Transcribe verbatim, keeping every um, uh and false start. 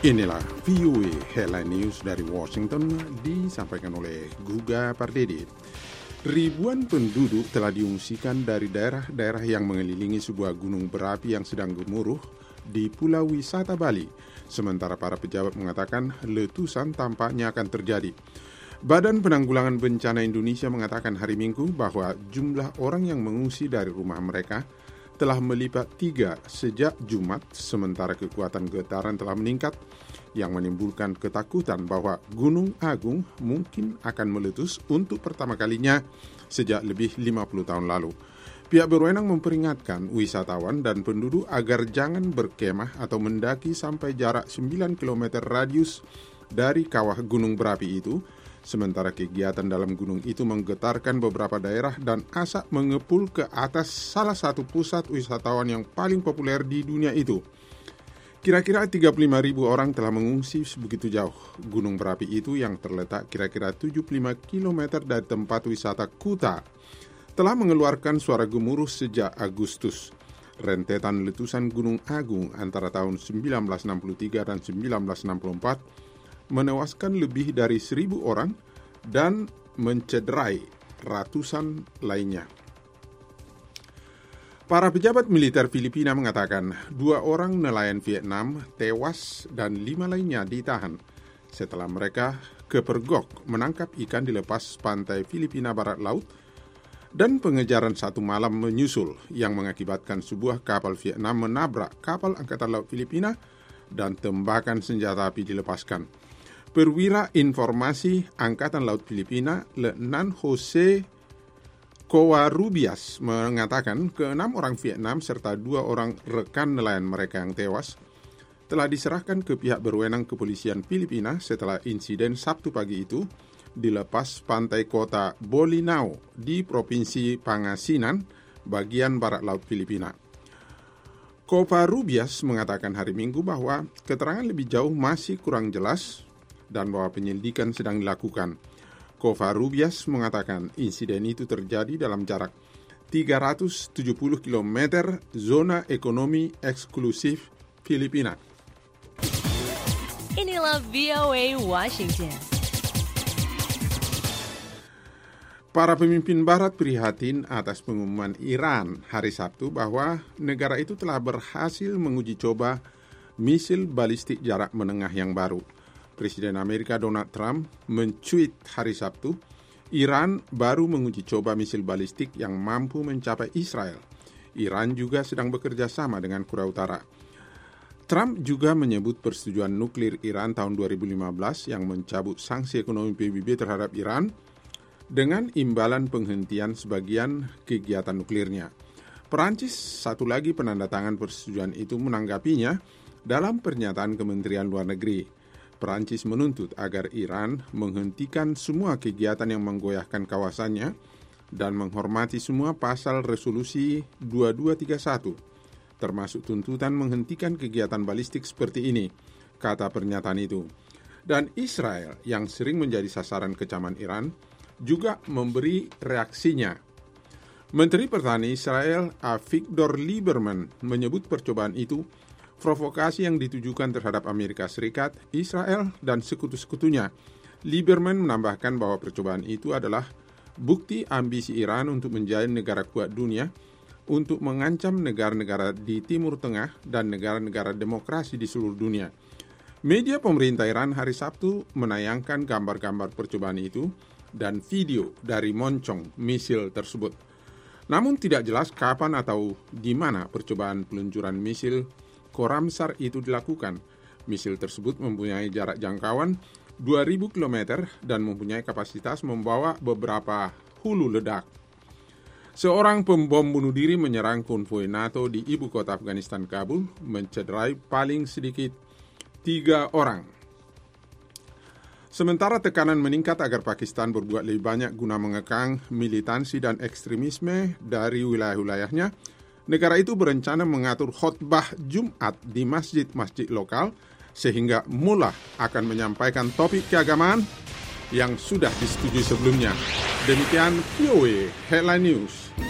Inilah V O A Headline News dari Washington disampaikan oleh Guga Pardede. Ribuan penduduk telah diungsikan dari daerah-daerah yang mengelilingi sebuah gunung berapi yang sedang gemuruh di Pulau Wisata Bali. Sementara para pejabat mengatakan letusan tampaknya akan terjadi. Badan Penanggulangan Bencana Indonesia mengatakan hari Minggu bahwa jumlah orang yang mengungsi dari rumah mereka telah melipat tiga sejak Jumat, sementara kekuatan getaran telah meningkat yang menimbulkan ketakutan bahwa Gunung Agung mungkin akan meletus untuk pertama kalinya sejak lebih lima puluh tahun lalu. Pihak berwenang memperingatkan wisatawan dan penduduk agar jangan berkemah atau mendaki sampai jarak sembilan kilometer radius dari kawah gunung berapi itu, sementara kegiatan dalam gunung itu menggetarkan beberapa daerah dan asap mengepul ke atas salah satu pusat wisatawan yang paling populer di dunia itu. Kira-kira tiga puluh lima ribu orang telah mengungsi begitu jauh. Gunung berapi itu yang terletak kira-kira tujuh puluh lima kilometer dari tempat wisata Kuta telah mengeluarkan suara gemuruh sejak Agustus. Rentetan letusan Gunung Agung antara tahun sembilan belas enam puluh tiga dan sembilan belas enam puluh empat menewaskan lebih dari seribu orang dan mencederai ratusan lainnya. Para pejabat militer Filipina mengatakan dua orang nelayan Vietnam tewas dan lima lainnya ditahan setelah mereka kepergok menangkap ikan di lepas pantai Filipina Barat Laut dan pengejaran satu malam menyusul yang mengakibatkan sebuah kapal Vietnam menabrak kapal Angkatan Laut Filipina dan tembakan senjata api dilepaskan. Perwira Informasi Angkatan Laut Filipina, Letnan Jose Covarrubias mengatakan keenam orang Vietnam serta dua orang rekan nelayan mereka yang tewas telah diserahkan ke pihak berwenang kepolisian Filipina setelah insiden Sabtu pagi itu di lepas pantai kota Bolinao di Provinsi Pangasinan, bagian barat laut Filipina. Covarrubias mengatakan hari Minggu bahwa keterangan lebih jauh masih kurang jelas dan bahwa penyelidikan sedang dilakukan. Covarrubias mengatakan insiden itu terjadi dalam jarak tiga ratus tujuh puluh kilometer zona ekonomi eksklusif Filipina. Inilah V O A Washington. Para pemimpin Barat prihatin atas pengumuman Iran hari Sabtu bahwa negara itu telah berhasil menguji coba misil balistik jarak menengah yang baru. Presiden Amerika Donald Trump mencuit hari Sabtu, Iran baru menguji coba misil balistik yang mampu mencapai Israel. Iran juga sedang bekerja sama dengan Korea Utara. Trump juga menyebut persetujuan nuklir Iran tahun dua ribu lima belas yang mencabut sanksi ekonomi P B B terhadap Iran dengan imbalan penghentian sebagian kegiatan nuklirnya. Perancis, satu lagi penandatangan persetujuan itu, menanggapinya dalam pernyataan Kementerian Luar Negeri. Perancis menuntut agar Iran menghentikan semua kegiatan yang menggoyahkan kawasannya dan menghormati semua pasal resolusi dua ribu dua ratus tiga puluh satu, termasuk tuntutan menghentikan kegiatan balistik seperti ini, kata pernyataan itu. Dan Israel, yang sering menjadi sasaran kecaman Iran, juga memberi reaksinya. Menteri Pertahanan Israel, Avigdor Lieberman, menyebut percobaan itu provokasi yang ditujukan terhadap Amerika Serikat, Israel, dan sekutu-sekutunya. Lieberman menambahkan bahwa percobaan itu adalah bukti ambisi Iran untuk menjadi negara kuat dunia, untuk mengancam negara-negara di Timur Tengah dan negara-negara demokrasi di seluruh dunia. Media pemerintah Iran hari Sabtu menayangkan gambar-gambar percobaan itu dan video dari moncong misil tersebut. Namun tidak jelas kapan atau di mana percobaan peluncuran misil Khoramsar itu dilakukan. Misil tersebut mempunyai jarak jangkauan dua ribu kilometer dan mempunyai kapasitas membawa beberapa hulu ledak. Seorang pembom bunuh diri menyerang konvoi NATO di ibu kota Afghanistan, Kabul, mencederai paling sedikit tiga orang. Sementara tekanan meningkat agar Pakistan berbuat lebih banyak guna mengekang militansi dan ekstremisme dari wilayah-wilayahnya, negara itu berencana mengatur khotbah Jumat di masjid-masjid lokal sehingga mula akan menyampaikan topik keagamaan yang sudah disetujui sebelumnya. Demikian V O A Headline News.